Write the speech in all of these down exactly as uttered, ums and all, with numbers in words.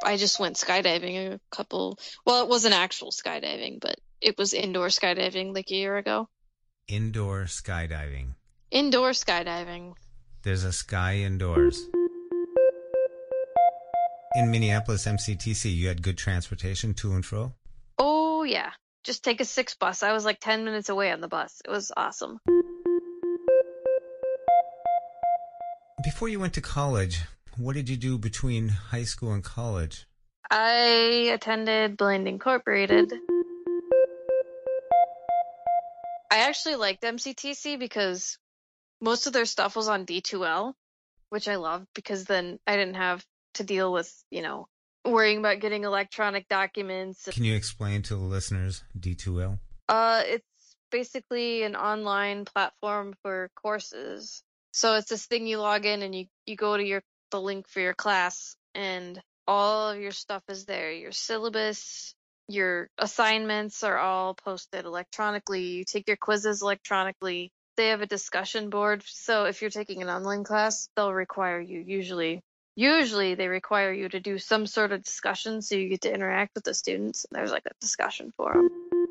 I just went skydiving a couple, well, it wasn't actual skydiving, but it was indoor skydiving like a year ago. Indoor skydiving. Indoor skydiving. There's a sky indoors. In Minneapolis M C T C, you had good transportation to and fro? Oh, yeah. Just take a six bus. I was like ten minutes away on the bus. It was awesome. Before you went to college, what did you do between high school and college? I attended Blind Incorporated. I actually liked M C T C because most of their stuff was on D two L, which I loved because then I didn't have to deal with, you know, worrying about getting electronic documents. Can you explain to the listeners D two L? Uh, it's basically an online platform for courses. So it's this thing you log in and you, you go to your the link for your class and all of your stuff is there. Your syllabus, your assignments are all posted electronically. You take your quizzes electronically. They have a discussion board. So if you're taking an online class, they'll require you usually Usually they require you to do some sort of discussion so you get to interact with the students. There's like a discussion forum.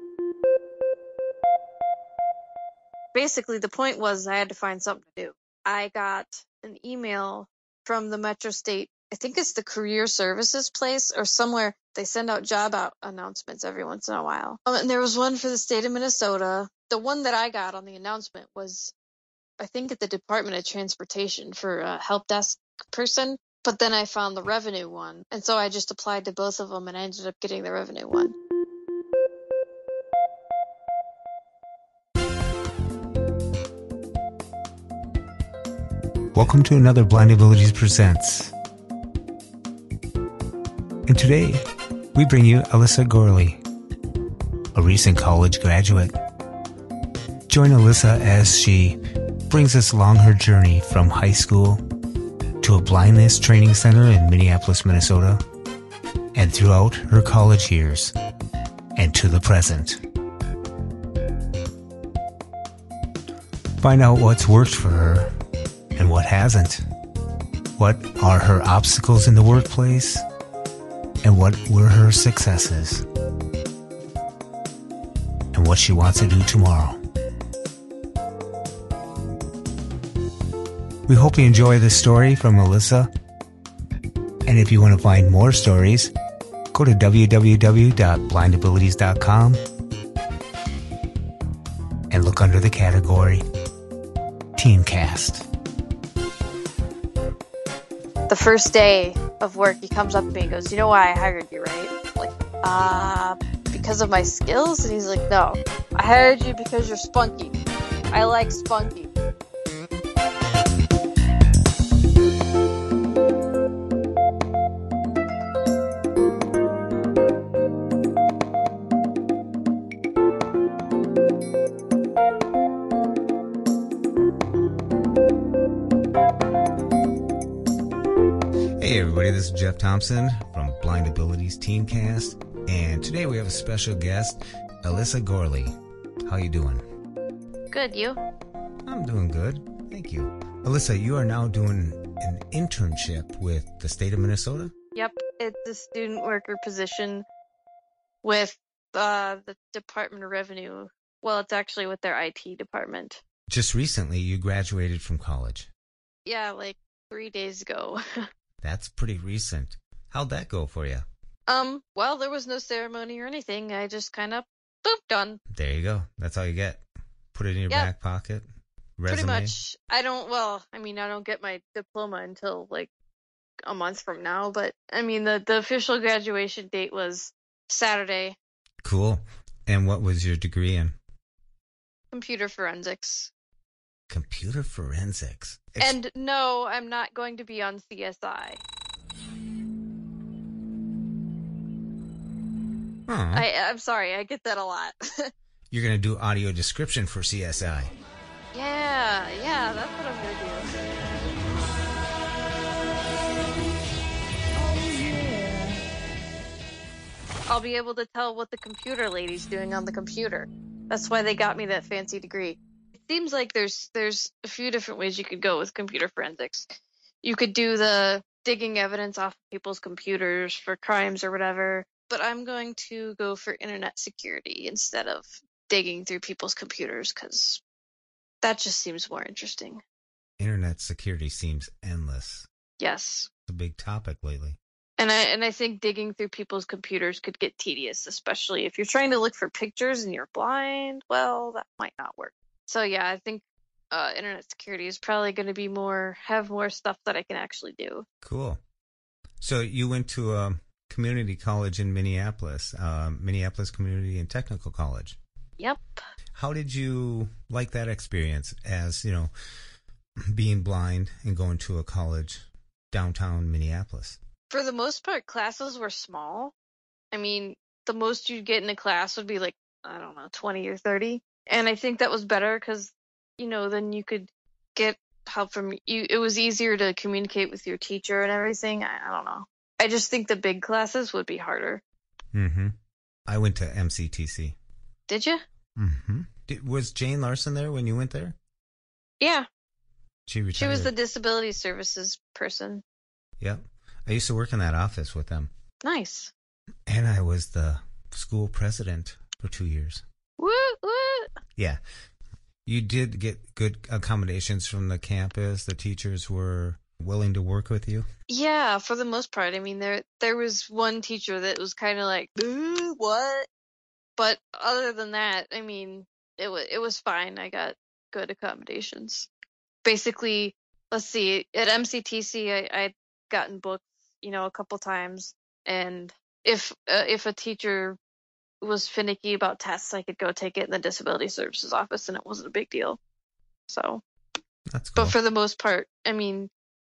Basically, the point was I had to find something to do. I got an email from the Metro State, I think it's the career services place or somewhere. They send out job out announcements every once in a while. Um, and there was one for the state of Minnesota. The one that I got on the announcement was, I think, at the Department of Transportation for a help desk person. But then I found the revenue one. And so I just applied to both of them and I ended up getting the revenue one. Welcome to another Blind Abilities Presents. And today, we bring you Alyssa Gorley, a recent college graduate. Join Alyssa as she brings us along her journey from high school to a blindness training center in Minneapolis, Minnesota, and throughout her college years, and to the present. Find out what's worked for her and what hasn't. What are her obstacles in the workplace, and what were her successes, and what she wants to do tomorrow. We hope you enjoy this story from Alyssa. And if you want to find more stories, go to w w w dot blind abilities dot com and look under the category Teencast. The first day of work, he comes up to me and goes, "You know why I hired you, right?" I'm like, uh, because of my skills? And he's like, "No, I hired you because you're spunky. I like spunky." Hey everybody, this is Jeff Thompson from Blind Abilities Teencast, and today we have a special guest, Alyssa Gorley. How you doing? Good, you? I'm doing good, thank you. Alyssa, you are now doing an internship with the state of Minnesota? Yep, it's a student worker position with uh, the Department of Revenue. Well, it's actually with their I T department. Just recently you graduated from college. Yeah, like three days ago. That's pretty recent. How'd that go for you? Um, well, there was no ceremony or anything. I just kind of, boop, done. There you go. That's all you get. Put it in your Yep. back pocket. Resume. Pretty much. I don't, well, I mean, I don't get my diploma until like a month from now, but I mean, the, the official graduation date was Saturday. Cool. And what was your degree in? Computer forensics. Computer forensics. Ex- And no, I'm not going to be on C S I. Aw. I, I'm sorry, I get that a lot. You're going to do audio description for C S I. Yeah, yeah, that's what I'm going to do. I'll be able to tell what the computer lady's doing on the computer. That's why they got me that fancy degree. It seems like there's there's a few different ways you could go with computer forensics. You could do the digging evidence off of people's computers for crimes or whatever. But I'm going to go for internet security instead of digging through people's computers because that just seems more interesting. Internet security seems endless. Yes. It's a big topic lately. And I and I think digging through people's computers could get tedious, especially if you're trying to look for pictures and you're blind. Well, that might not work. So yeah, I think uh, internet security is probably going to be more have more stuff that I can actually do. Cool. So you went to a community college in Minneapolis, uh, Minneapolis Community and Technical College. Yep. How did you like that experience as, you know, being blind and going to a college downtown Minneapolis? For the most part, classes were small. I mean, the most you'd get in a class would be like, I don't know, twenty or thirty. And I think that was better because, you know, then you could get help from you. It was easier to communicate with your teacher and everything. I, I don't know. I just think the big classes would be harder. Mm-hmm. I went to M C T C. Did you? Mm-hmm. Did, was Jane Larson there when you went there? Yeah. She retired. She was the disability services person. Yep. I used to work in that office with them. Nice. And I was the school president for two years. Woo, woo. Yeah. You did get good accommodations from the campus. The teachers were willing to work with you? Yeah, for the most part. I mean, there there was one teacher that was kind of like, "Ooh, what?" But other than that, I mean, it was it was fine. I got good accommodations. Basically, let's see, at M C T C, I, I'd gotten booked, you know, a couple times, and if uh, if a teacher was finicky about tests, I could go take it in the disability services office, and it wasn't a big deal. So, That's cool. but for the most part, I mean,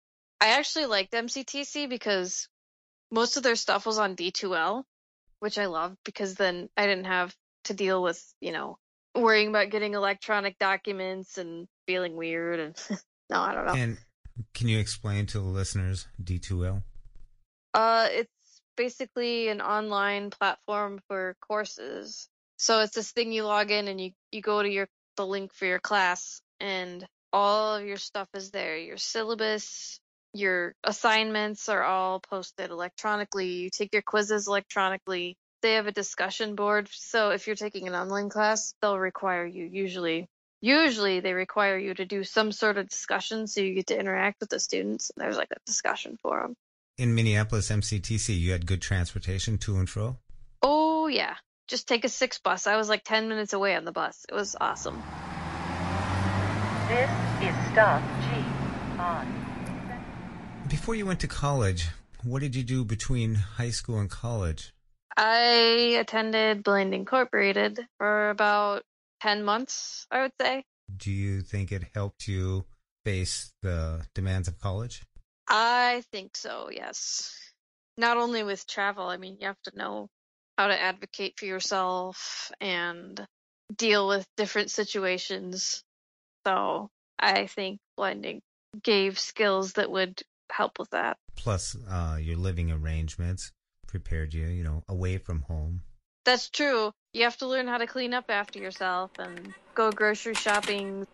I actually liked M C T C because most of their stuff was on D two L, which I loved because then I didn't have to deal with, you know, worrying about getting electronic documents and feeling weird and no, I don't know. And can you explain to the listeners D two L? Uh, it's basically an online platform for courses. So it's this thing you log in and you, you go to your the link for your class and all of your stuff is there. Your syllabus, your assignments are all posted electronically. You take your quizzes electronically. They have a discussion board. So if you're taking an online class, they'll require you usually Usually they require you to do some sort of discussion so you get to interact with the students. There's like a discussion forum. In Minneapolis M C T C, you had good transportation to and fro? Oh, yeah. Just take a six bus. I was like ten minutes away on the bus. It was awesome. This is stop G on. Before you went to college, what did you do between high school and college? I attended Blind Incorporated for about ten months, I would say. Do you think it helped you face the demands of college? I think so, yes. Not only with travel, I mean, you have to know how to advocate for yourself and deal with different situations. So I think blending gave skills that would help with that. Plus, uh, your living arrangements prepared you, you know, away from home. That's true. You have to learn how to clean up after yourself and go grocery shopping.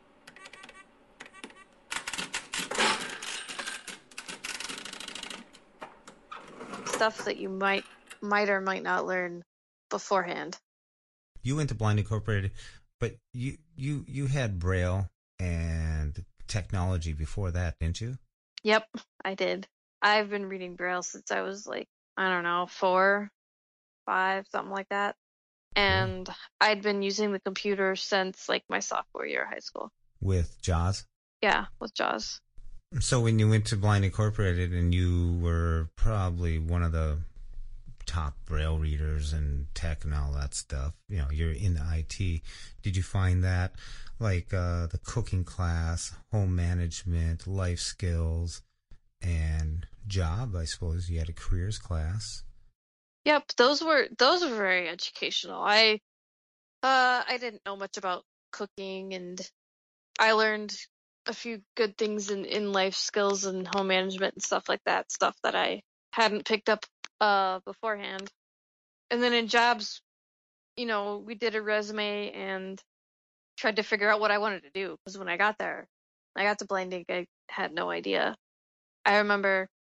Stuff that you might might or might not learn beforehand. You went to Blind Incorporated, but you you you had Braille and technology before that, didn't you? Yep, I did. I've been reading Braille since I was like, I don't know, four, five, something like that. And yeah. I'd been using the computer since like my sophomore year of high school. With JAWS? Yeah, with JAWS. So when you went to Blind Incorporated and you were probably one of the top Braille readers and tech and all that stuff, you know, you're in the I T, did you find that like uh, the cooking class, home management, life skills, and job, I suppose you had a careers class? Yep, those were those were very educational. I uh I didn't know much about cooking, and I learned a few good things in, in life skills and home management and stuff like that, stuff that I hadn't picked up uh beforehand. And then in jobs, you know, we did a resume and tried to figure out what I wanted to do, because when I got there, I got to Blind Ink, I had no idea. I remember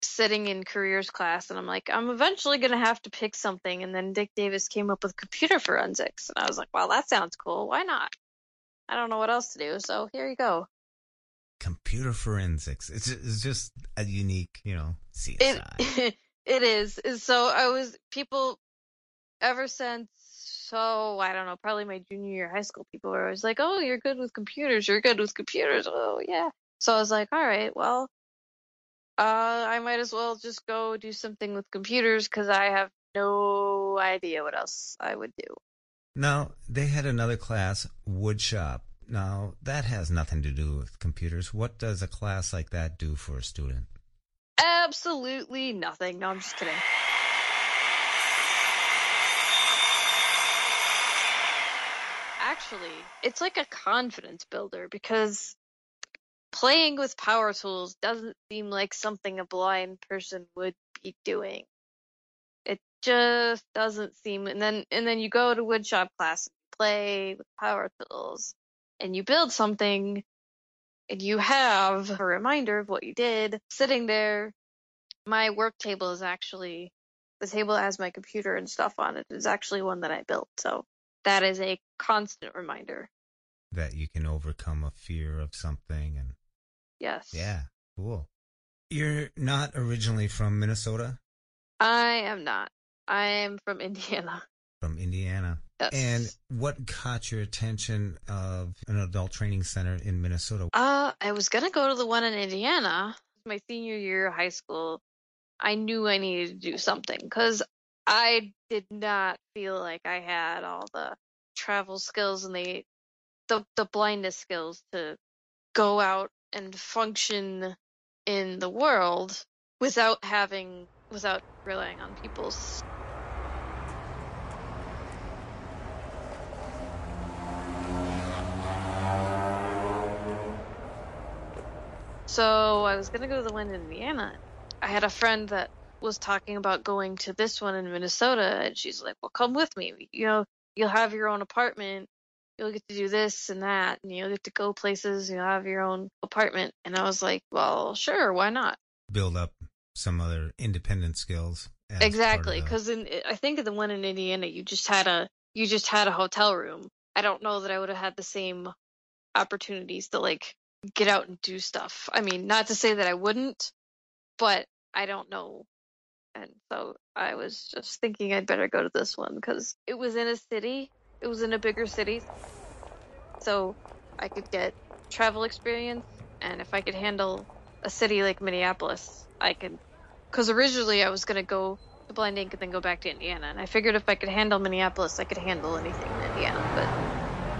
sitting in careers class, and I'm like, I'm eventually going to have to pick something. And then Dick Davis came up with computer forensics. And I was like, well, that sounds cool. Why not? I don't know what else to do. So here you go. Computer forensics. It's just, it's just a unique, you know, C S I. It, it is. So I was, people, ever since, so I don't know, probably my junior year of high school, people were always like, oh, you're good with computers. You're good with computers. Oh, yeah. So I was like, all right, well, uh, I might as well just go do something with computers because I have no idea what else I would do. Now, they had another class, woodshop. Now, that has nothing to do with computers. What does a class like that do for a student? Absolutely nothing. No, I'm just kidding. Actually, it's like a confidence builder because playing with power tools doesn't seem like something a blind person would be doing. It just doesn't seem, and then and then you go to woodshop class and play with power tools and you build something and you have a reminder of what you did sitting there. My work table is actually, the table that has my computer and stuff on it is actually one that I built. So that is a constant reminder. That you can overcome a fear of something. And Yes. yeah, cool. You're not originally from Minnesota? I am not. I am from Indiana. From Indiana. Yes. And what caught your attention of an adult training center in Minnesota? Uh, I was gonna go to the one in Indiana. My senior year of high school, I knew I needed to do something because I did not feel like I had all the travel skills and the, the the blindness skills to go out and function in the world without having without relying on people's. So I was gonna go to the one in Indiana. I had a friend that was talking about going to this one in Minnesota, and she's like, well, come with me. You know, you'll have your own apartment. You'll get to do this and that, and you'll get to go places. You'll have your own apartment. And I was like, well, sure, why not? Build up some other independent skills. Exactly, because in I think in the one in Indiana, you just had a you just had a hotel room. I don't know that I would have had the same opportunities to like get out and do stuff. I mean, not to say that I wouldn't, but I don't know. And so I was just thinking I'd better go to this one because it was in a city. It was in a bigger city. So I could get travel experience. And if I could handle a city like Minneapolis, I could. Because originally I was going to go to Blind Ink and then go back to Indiana. And I figured if I could handle Minneapolis, I could handle anything in Indiana. But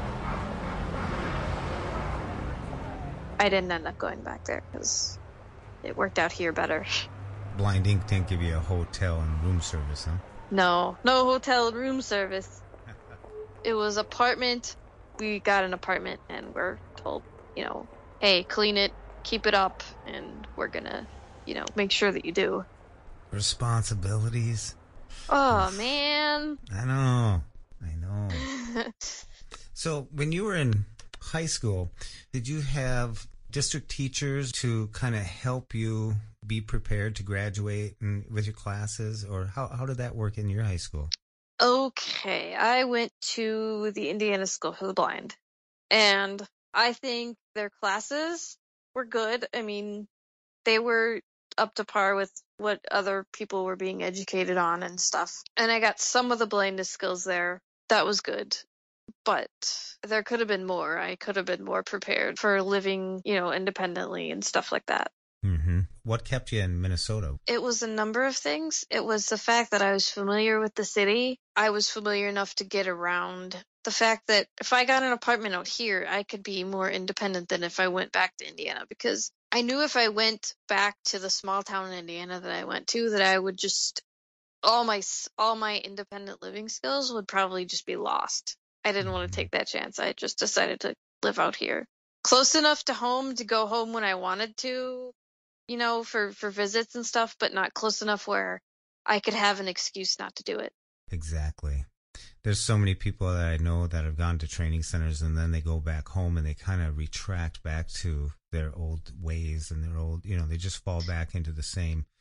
I didn't end up going back there because it worked out here better. Blind Ink didn't give you a hotel and room service, huh? No, no hotel and room service. It was apartment. We got an apartment and we're told, you know, hey, clean it, keep it up, and we're gonna, you know, make sure that you do. Responsibilities. Oh, man. I know. I know. So when you were in high school, did you have district teachers to kind of help you be prepared to graduate and with your classes, or how how did that work in your high school? Okay, I went to the Indiana School for the Blind, and I think their classes were good. I mean, they were up to par with what other people were being educated on and stuff. And I got some of the blindness skills there. That was good. But there could have been more. I could have been more prepared for living, you know, independently and stuff like that. Mm-hmm. What kept you in Minnesota? It was a number of things. It was the fact that I was familiar with the city. I was familiar enough to get around. The fact that if I got an apartment out here, I could be more independent than if I went back to Indiana, because I knew if I went back to the small town in Indiana that I went to, that I would just, all my, all my independent living skills would probably just be lost. I didn't want to take that chance. I just decided to live out here. Close enough to home to go home when I wanted to, you know, for, for visits and stuff, but not close enough where I could have an excuse not to do it. Exactly. There's so many people that I know that have gone to training centers and then they go back home and they kind of retract back to their old ways and their old, you know, they just fall back into the same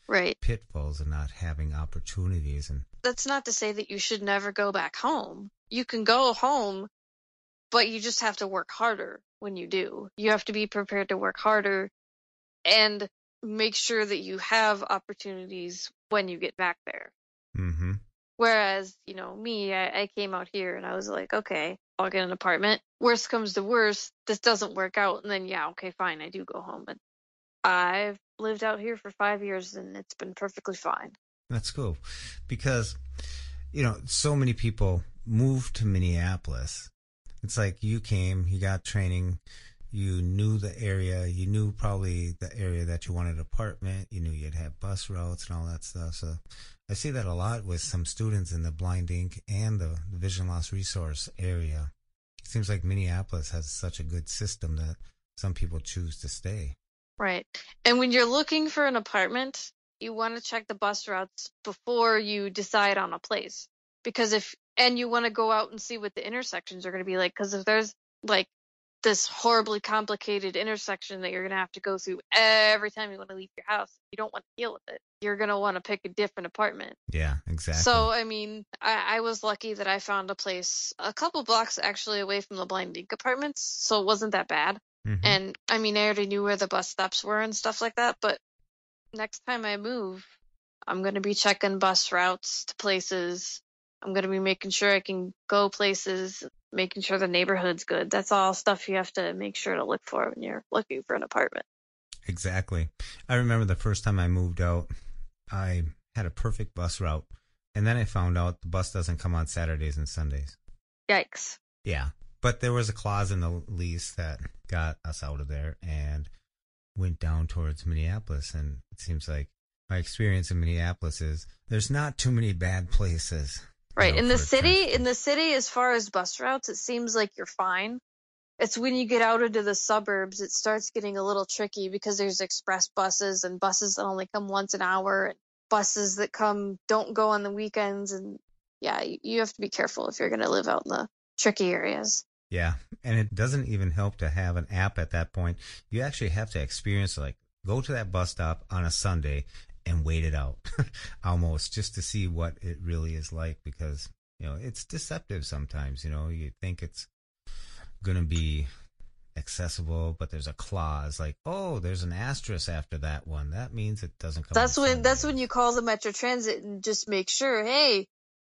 Right. pitfalls of not having opportunities. And That's not to say that you should never go back home. You can go home, but you just have to work harder when you do. You have to be prepared to work harder and make sure that you have opportunities when you get back there. mm-hmm. Whereas, you know, me, I, I came out here and I was like, okay, I'll get an apartment. Worst comes to worst, this doesn't work out. And then, yeah, okay, fine, I do go home. And I've lived out here for five years and it's been perfectly fine. That's cool. Because, you know, so many people move to Minneapolis. It's like you came, you got training, you knew the area, you knew probably the area that you wanted an apartment, you knew you'd have bus routes and all that stuff. So I see that a lot with some students in the Blind Ink and the, the Vision Loss Resource area. It seems like Minneapolis has such a good system that some people choose to stay. Right. And when you're looking for an apartment, you want to check the bus routes before you decide on a place. Because if, and you want to go out and see what the intersections are going to be like. Because if there's like this horribly complicated intersection that you're going to have to go through every time you want to leave your house, you don't want to deal with it. You're going to want to pick a different apartment. Yeah, exactly. So, I mean, I, I was lucky that I found a place a couple blocks actually away from the Blind Ink apartments. So it wasn't that bad. Mm-hmm. And I mean, I already knew where the bus stops were and stuff like that. But next time I move, I'm going to be checking bus routes to places. I'm going to be making sure I can go places, making sure the neighborhood's good. That's all stuff you have to make sure to look for when you're looking for an apartment. Exactly. I remember the first time I moved out, I had a perfect bus route. And then I found out the bus doesn't come on Saturdays and Sundays. Yikes. Yeah. But there was a clause in the lease that got us out of there and went down towards Minneapolis. And it seems like my experience in Minneapolis is there's not too many bad places. Right. You know, in the for city, transport. in the city, as far as bus routes, it seems like you're fine. It's when you get out into the suburbs, it starts getting a little tricky because there's express buses and buses that only come once an hour and buses that come don't go on the weekends. And yeah, you, you have to be careful if you're going to live out in the tricky areas. Yeah. And it doesn't even help to have an app at that point. You actually have to experience, like, go to that bus stop on a Sunday and wait it out almost just to see what it really is like, because, you know, it's deceptive sometimes. You know, you think it's going to be accessible, but there's a clause like, oh, there's an asterisk after that one. That means it doesn't come. That's on when Sundays. that's when you call the Metro Transit and just make sure, hey,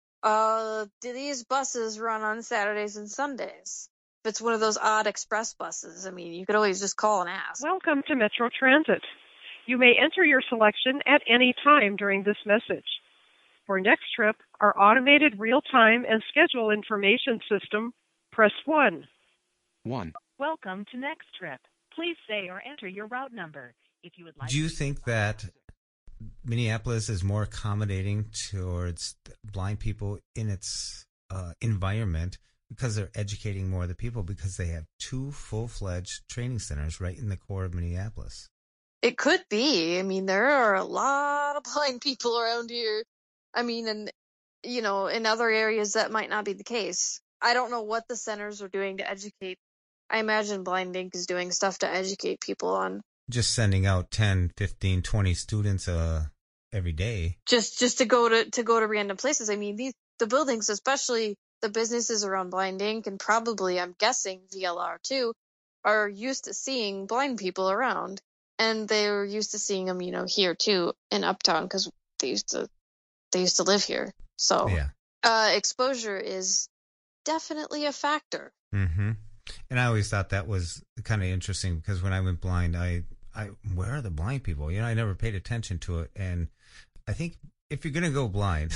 uh, do these buses run on Saturdays and Sundays? If it's one of those odd express buses, I mean, you could always just call and ask. Welcome to Metro Transit. You may enter your selection at any time during this message. For next trip, our automated real-time and schedule information system, press one. One. Welcome to Next Trip. Please say or enter your route number. If you would like. Do you think that Minneapolis is more accommodating towards blind people in its uh, environment because they're educating more of the people because they have two full-fledged training centers right in the core of Minneapolis? It could be. I mean, there are a lot of blind people around here. I mean, and, you know, in other areas that might not be the case. I don't know what the centers are doing to educate. I imagine Blind Ink is doing stuff to educate people on. Just sending out ten, fifteen, twenty students uh, every day. Just just to go to, to go to random places. I mean, these the buildings, especially the businesses around Blind Ink, and probably, I'm guessing, V L R too, are used to seeing blind people around. And they were used to seeing them, you know, here too in Uptown because they used to they used to live here. So Yeah. uh, exposure is definitely a factor. Mm-hmm. And I always thought that was kind of interesting because when I went blind, I, I, where are the blind people? You know, I never paid attention to it. And I think if you're going to go blind,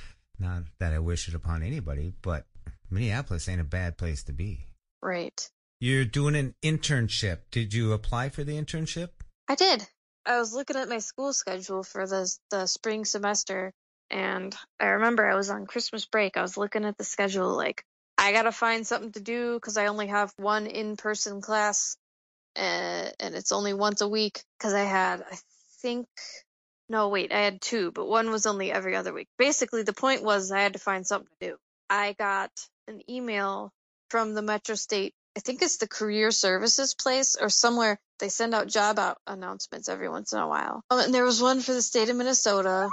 not that I wish it upon anybody, but Minneapolis ain't a bad place to be. Right. You're doing an internship. Did you apply for the internship? I did. I was looking at my school schedule for the the spring semester, and I remember I was on Christmas break. I was looking at the schedule like, I got to find something to do because I only have one in-person class, uh, and it's only once a week because I had, I think, no, wait, I had two, but one was only every other week. Basically, the point was I had to find something to do. I got an email from the Metro State, I think it's the career services place or somewhere. They send out job out announcements every once in a while. Um, and there was one for the state of Minnesota.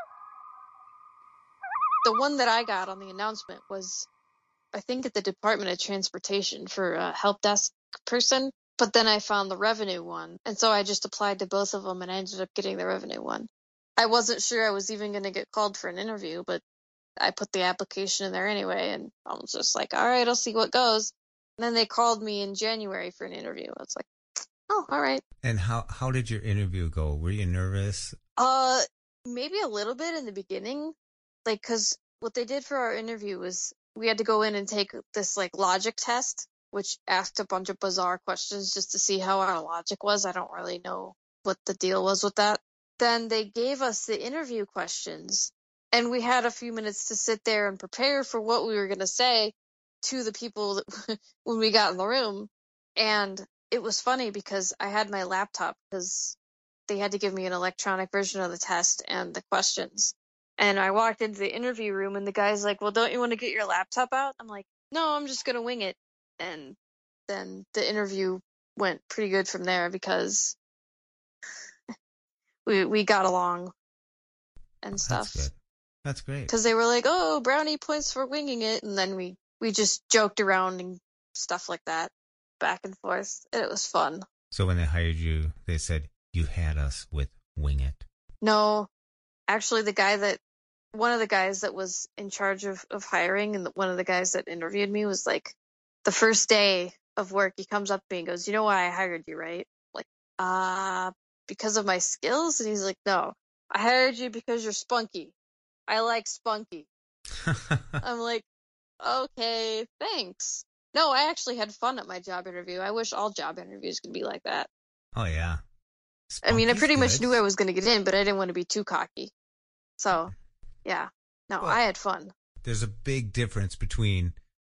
The one that I got on the announcement was, I think, at the Department of Transportation for a help desk person. But then I found the revenue one. And so I just applied to both of them and I ended up getting the revenue one. I wasn't sure I was even going to get called for an interview, but I put the application in there anyway. And I was just like, all right, I'll see what goes. And then they called me in January for an interview. I was like, oh, all right. And how, how did your interview go? Were you nervous? Uh, maybe a little bit in the beginning. Like, because what they did for our interview was we had to go in and take this, like, logic test, which asked a bunch of bizarre questions just to see how our logic was. I don't really know what the deal was with that. Then they gave us the interview questions, and we had a few minutes to sit there and prepare for what we were going to say to the people that, when we got in the room. And it was funny because I had my laptop because they had to give me an electronic version of the test and the questions. And I walked into the interview room and the guy's like, well, don't you want to get your laptop out? I'm like, no, I'm just going to wing it. And then the interview went pretty good from there because we we got along and stuff. That's good. That's great. Because they were like, oh, brownie points for winging it. And then we, we just joked around and stuff like that, back and forth. And it was fun. So when they hired you, they said, you had us with wing it. No, actually the guy that, one of the guys that was in charge of, of hiring and the, one of the guys that interviewed me was like, the first day of work, he comes up to me and goes, you know why I hired you, right? Like, uh, because of my skills? And he's like, no, I hired you because you're spunky. I like spunky. I'm like, okay, thanks. No, I actually had fun at my job interview. I wish all job interviews could be like that. Oh, yeah. I mean, I Spunky's pretty good. much knew I was going to get in, but I didn't want to be too cocky. So, yeah. No, Well, I had fun. There's a big difference between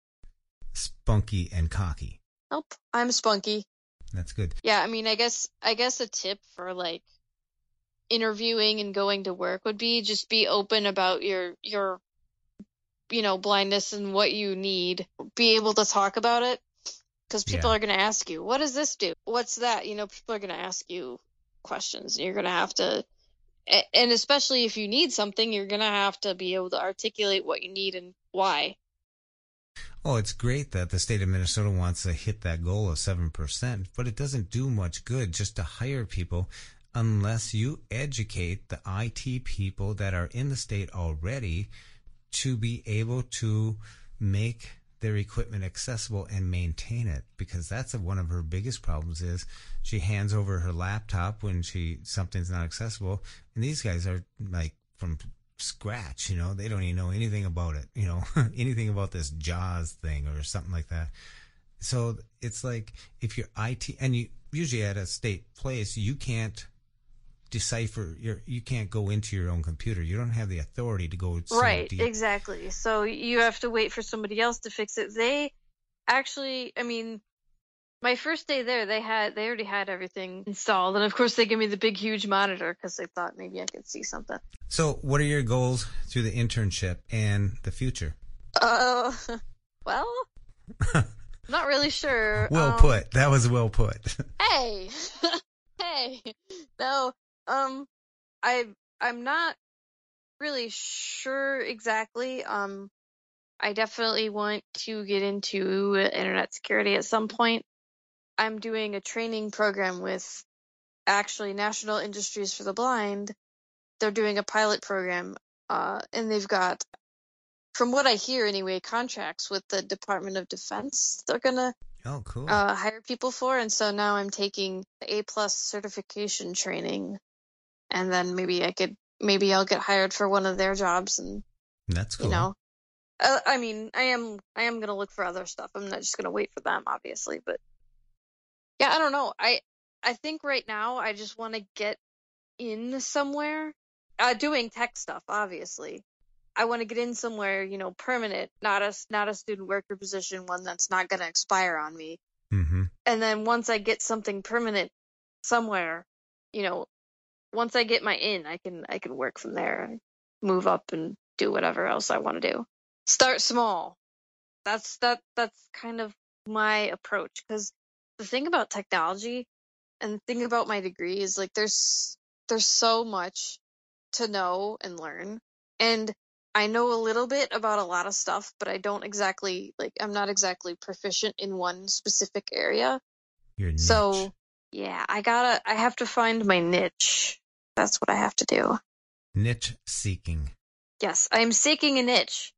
spunky and cocky. Nope, I'm spunky. That's good. Yeah, I mean, I guess I guess a tip for like interviewing and going to work would be just be open about your your you know blindness and what you need. Be able to talk about it because people Yeah. are going to ask you, "What does this do? What's that?" You know, people are going to ask you questions. And you're going to have to, a- and especially if you need something, you're going to have to be able to articulate what you need and why. Oh, it's great that the state of Minnesota wants to hit that goal of seven percent, but it doesn't do much good just to hire people unless you educate the I T people that are in the state already to be able to make their equipment accessible and maintain it, because that's one of her biggest problems is she hands over her laptop when she something's not accessible, and these guys are like from scratch, you know, they don't even know anything about it, you know, anything about this JAWS thing or something like that. So it's like if you're I T, and you usually at a state place, you can't decipher your, you can't go into your own computer. You don't have the authority to go so Right, deep. exactly. So you have to wait for somebody else to fix it. They actually, I mean, my first day there, they had they already had everything installed, and of course they gave me the big, huge monitor because they thought maybe I could see something. So what are your goals through the internship and the future? Uh, well, not really sure. Well um, put. That was well put. Hey, hey, no, um, I I'm not really sure exactly. Um, I definitely want to get into internet security at some point. I'm doing a training program with actually National Industries for the Blind. They're doing a pilot program, uh, and they've got, from what I hear anyway, contracts with the Department of Defense they're going to Oh, cool. uh, hire people for. And so now I'm taking the A-plus certification training, and then maybe I could, maybe I'll get hired for one of their jobs, and, That's cool. you know, uh, I mean, I am, I am going to look for other stuff. I'm not just going to wait for them, obviously, but yeah, I don't know. I I think right now I just want to get in somewhere, uh, doing tech stuff. Obviously, I want to get in somewhere, you know, permanent, not a not a student worker position, one that's not going to expire on me. Mm-hmm. And then once I get something permanent somewhere, you know, once I get my in, I can I can work from there, move up, and do whatever else I want to do. Start small. That's that that's kind of my approach. Because the thing about technology and the thing about my degree is like there's there's so much to know and learn. And I know a little bit about a lot of stuff, but I don't exactly like I'm not exactly proficient in one specific area. Your niche. So yeah, I gotta I have to find my niche. That's what I have to do. Niche seeking. Yes, I'm seeking a niche.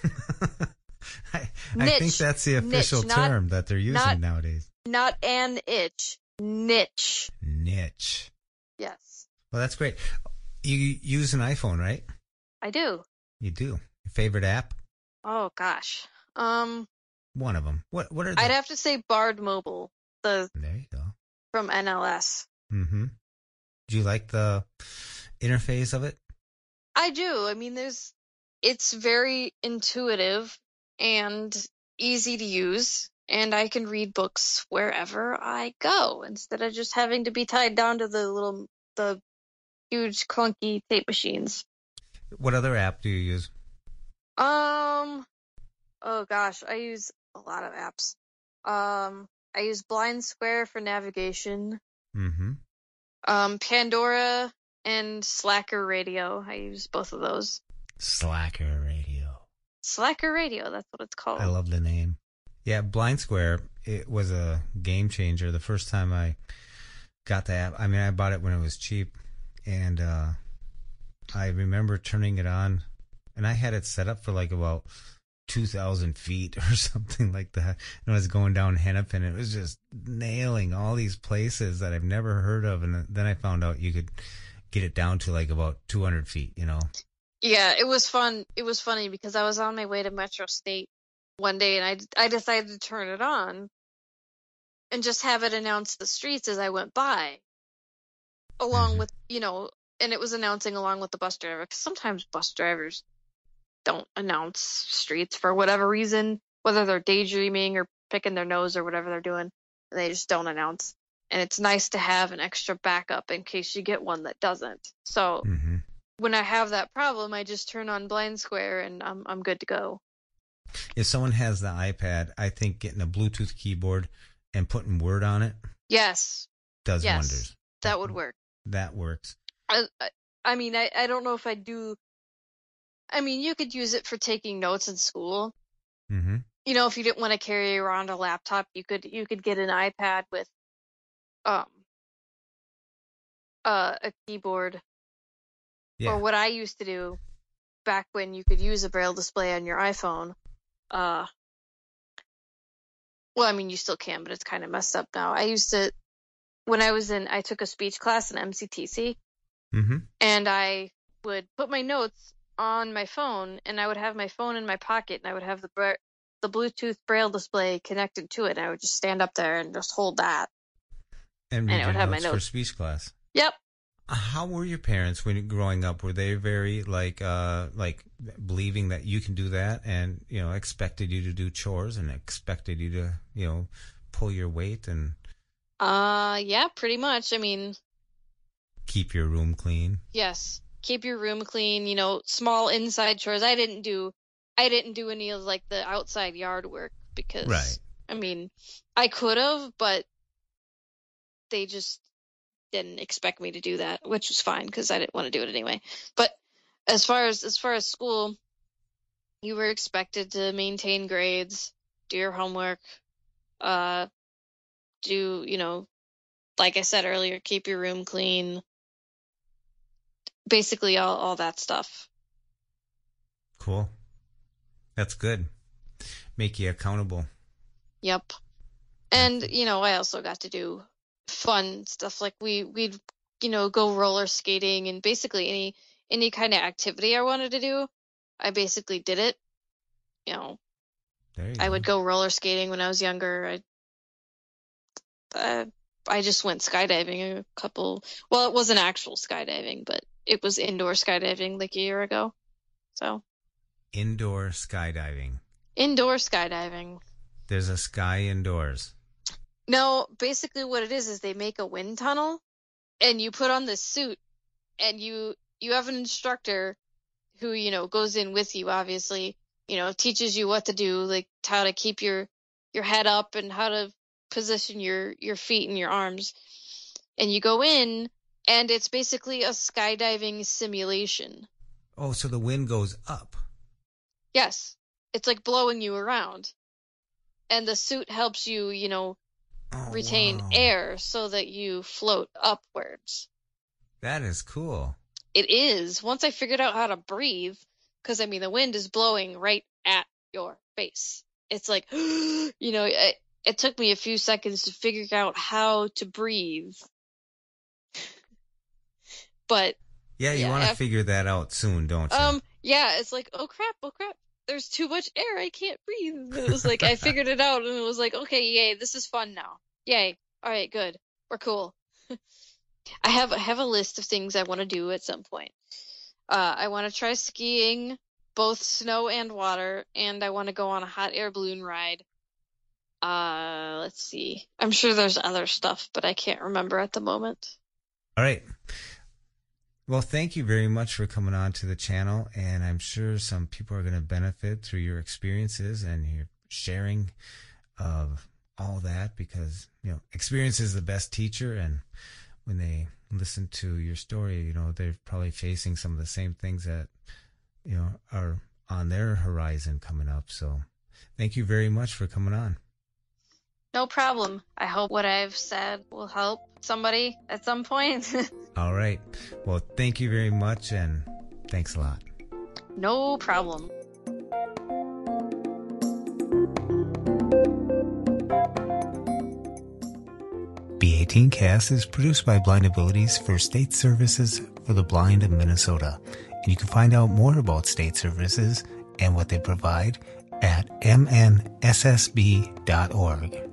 I, Niche. I think that's the official Niche, not- term that they're using not- nowadays. Not an itch. Niche. Niche. Yes. Well, that's great. You use an iPhone, right? I do. You do. Your favorite app? Oh gosh. Um One of them. What What are they? I'd have to say Bard Mobile, the There you go. from N L S. Mm-hmm. Do you like the interface of it? I do. I mean, there's, it's very intuitive and easy to use, and I can read books wherever I go instead of just having to be tied down to the little, the huge clunky tape machines. What other app do you use? Um, oh gosh, I use a lot of apps. Um, I use Blind Square for navigation. Mm-hmm. Um, Pandora and Slacker Radio. I use both of those. Slacker Radio. Slacker Radio, that's what it's called. I love the name. Yeah, Blind Square, it was a game changer. The first time I got the app, I mean, I bought it when it was cheap, and uh, I remember turning it on, and I had it set up for like about two thousand feet or something like that. And I was going down Hennepin, and it was just nailing all these places that I've never heard of. And then I found out you could get it down to like about two hundred feet, you know? Yeah, it was fun. It was funny because I was on my way to Metro State one day, and I, I decided to turn it on and just have it announce the streets as I went by, along Mhm. with, you know, and it was announcing along with the bus driver, because sometimes bus drivers don't announce streets for whatever reason, whether they're daydreaming or picking their nose or whatever they're doing, and they just don't announce. And it's nice to have an extra backup in case you get one that doesn't. So Mm-hmm. when I have that problem, I just turn on Blind Square and I'm I'm good to go. If someone has the iPad, I think getting a Bluetooth keyboard and putting Word on it Yes, does yes, wonders. that would work. That works. I I, I mean, I, I don't know if I do. I mean, you could use it for taking notes in school. Mm-hmm. You know, if you didn't want to carry around a laptop, you could you could get an iPad with um uh, a keyboard. Yeah. Or what I used to do back when you could use a braille display on your iPhone. Uh, well, I mean, you still can, but it's kind of messed up now. I used to, when I was in, I took a speech class in M C T C, Mm-hmm. and I would put my notes on my phone, and I would have my phone in my pocket, and I would have the bra- the Bluetooth braille display connected to it, and I would just stand up there and just hold that. And And read it your would have my notes for notes. speech class. Yep. How were your parents when growing up? Were they very like uh like believing that you can do that, and you know expected you to do chores and expected you to you know pull your weight and Uh, yeah, pretty much. I mean, keep your room clean? yes, keep your room clean, you know, small inside chores. I didn't do I didn't do any of like the outside yard work because Right. I mean, I could have, but they just didn't expect me to do that, which was fine because I didn't want to do it anyway. But as far as as far as school, you were expected to maintain grades, do your homework, uh do, you know, like I said earlier, keep your room clean. Basically all all that stuff. Cool. That's good. Make you accountable. Yep. And, you know, I also got to do fun stuff like we we'd, you know, go roller skating and basically any any kind of activity I wanted to do, I basically did it. You know, There you I go. would go roller skating when I was younger. I uh, I just went skydiving a couple, well, it wasn't actual skydiving, but it was indoor skydiving like a year ago. So, Indoor skydiving. indoor skydiving. There's a sky indoors. No, basically what it is is they make a wind tunnel and you put on this suit and you you have an instructor who, you know, goes in with you, obviously, you know, teaches you what to do, like how to keep your your head up and how to position your, your feet and your arms. And you go in, and it's basically a skydiving simulation. Oh, so the wind goes up. Yes. It's like blowing you around. And the suit helps you, you know, oh, retain wow. air so that you float upwards. That is cool. It is. Once I figured out how to breathe, because, I mean, the wind is blowing right at your face. It's like, you know, it, it took me a few seconds to figure out how to breathe. But yeah, you yeah, want to after, figure that out soon, don't you? Um, yeah, it's like, oh crap, oh crap, there's too much air, I can't breathe. And it was like, I figured it out, and it was like, okay, yay, this is fun now. Yay, all right, good, we're cool. I have I have a list of things I want to do at some point. Uh, I want to try skiing, both snow and water, and I want to go on a hot air balloon ride. Uh, let's see. I'm sure there's other stuff, but I can't remember at the moment. All right. Well, thank you very much for coming on to the channel, and I'm sure some people are going to benefit through your experiences and your sharing of all that, because, you know, experience is the best teacher, and when they listen to your story, you know, they're probably facing some of the same things that, you know, are on their horizon coming up. So thank you very much for coming on. No problem. I hope what I've said will help somebody at some point. All right. Well, thank you very much, and thanks a lot. No problem. B eighteen Cast is produced by Blind Abilities for State Services for the Blind of Minnesota. And you can find out more about state services and what they provide at m n s s b dot org.